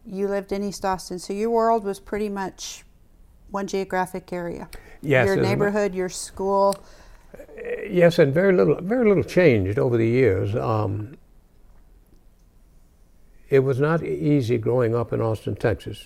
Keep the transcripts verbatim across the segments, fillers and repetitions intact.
you lived in East Austin, so your world was pretty much one geographic area. Yes. Your neighborhood, your school. Yes, and very little, very little changed over the years. Um, it was not easy growing up in Austin, Texas.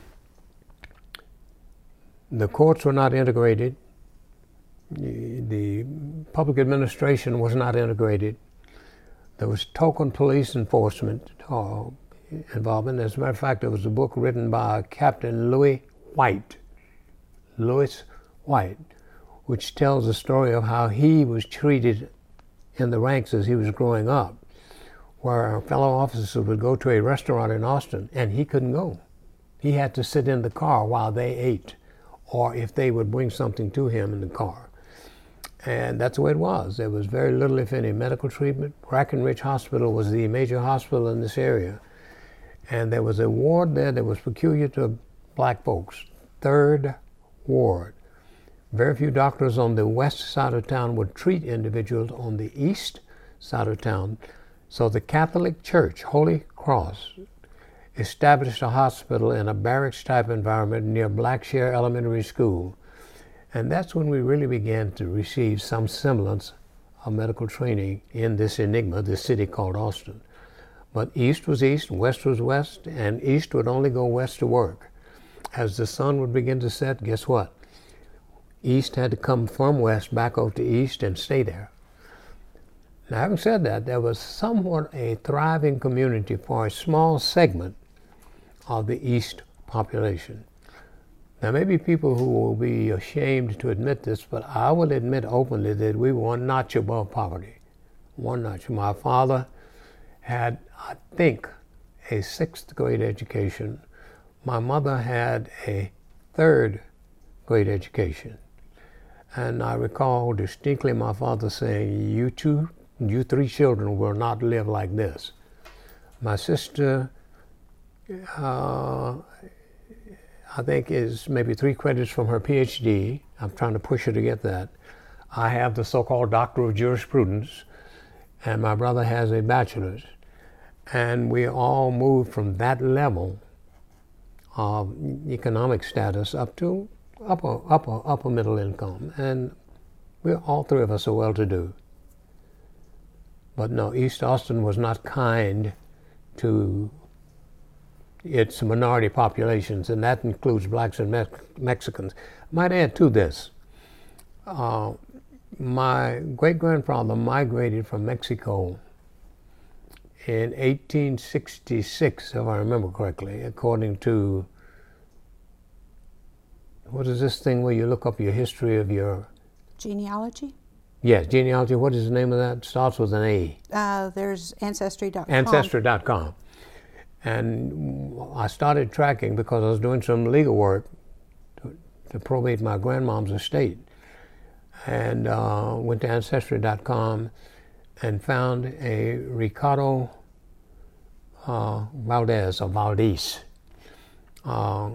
The courts were not integrated. The, the public administration was not integrated. There was token police enforcement uh, involvement. As a matter of fact, there was a book written by Captain Louis White, Louis White, which tells the story of how he was treated in the ranks as he was growing up, where fellow officers would go to a restaurant in Austin and he couldn't go. He had to sit in the car while they ate, or if they would bring something to him in the car. And that's the way it was. There was very little, if any, medical treatment. Brackenridge Hospital was the major hospital in this area. And there was a ward there that was peculiar to black folks, Third Ward. Very few doctors on the west side of town would treat individuals on the east side of town. So the Catholic Church, Holy Cross, established a hospital in a barracks-type environment near Blackshear Elementary School. And that's when we really began to receive some semblance of medical training in this enigma, this city called Austin. But east was east, west was west, and east would only go west to work. As the sun would begin to set, guess what? East had to come from west back over to east and stay there. Now, having said that, there was somewhat a thriving community for a small segment of the east population. Now, maybe people who will be ashamed to admit this, but I will admit openly that we were one notch above poverty. One notch. My father had, I think, a sixth grade education. My mother had a third grade education. And I recall distinctly my father saying, you two, you three children will not live like this. My sister, uh, I think, is maybe three credits from her P H D. I'm trying to push her to get that. I have the so-called Doctor of Jurisprudence, and my brother has a bachelor's. And we all moved from that level of economic status up to upper, upper, upper middle income. And we're, all three of us are well-to-do. But no, East Austin was not kind to its minority populations, and that includes blacks and Me- Mexicans. Might add to this, uh, my great-grandfather migrated from Mexico in eighteen sixty-six, if I remember correctly, according to, what is this thing where you look up your history of your... Genealogy? Yes, genealogy. What is the name of that? Starts with an A. Uh, there's Ancestry dot com. Ancestry dot com. And I started tracking because I was doing some legal work to, to probate my grandmom's estate. And uh, went to Ancestry dot com and found a Ricardo uh, Valdez, or Valdez. Uh,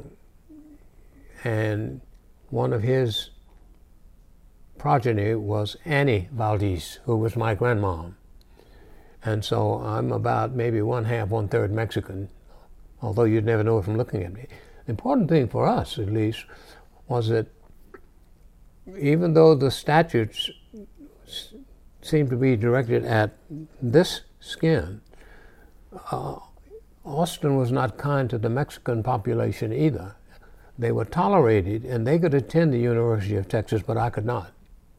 and one of his progeny was Annie Valdez, who was my grandmom. And so I'm about maybe one half, one third Mexican, although you'd never know it from looking at me. The important thing for us, at least, was that even though the statutes seemed to be directed at this skin, uh, Austin was not kind to the Mexican population either. They were tolerated, and they could attend the University of Texas, but I could not.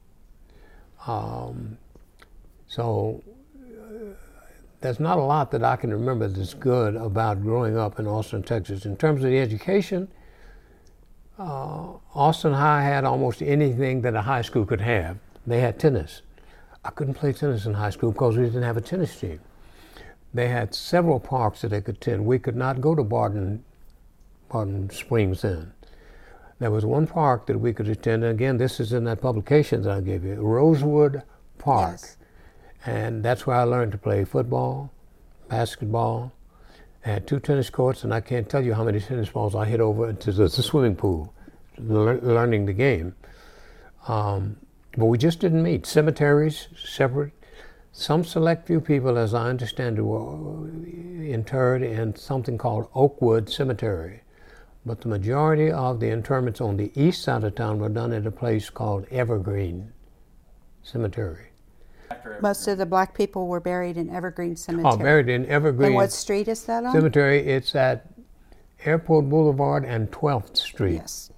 Um, so uh, there's not a lot that I can remember that's good about growing up in Austin, Texas. In terms of the education, uh, Austin High had almost anything that a high school could have. They had tennis. I couldn't play tennis in high school because we didn't have a tennis team. They had several parks that they could attend. We could not go to Barton, Barton Springs then. There was one park that we could attend, and again, this is in that publication that I gave you, Rosewood Park. Yes. And that's where I learned to play football, basketball. I had two tennis courts, and I can't tell you how many tennis balls I hit over into the, the swimming pool, le- learning the game. Um, but we just didn't meet. Cemeteries, separate. Some select few people, as I understand it, were interred in something called Oakwood Cemetery. But the majority of the interments on the east side of town were done at a place called Evergreen Cemetery. Most of the black people were buried in Evergreen Cemetery. Oh, buried in Evergreen And what street is that on? Cemetery. It's at Airport Boulevard and twelfth Street. Yes.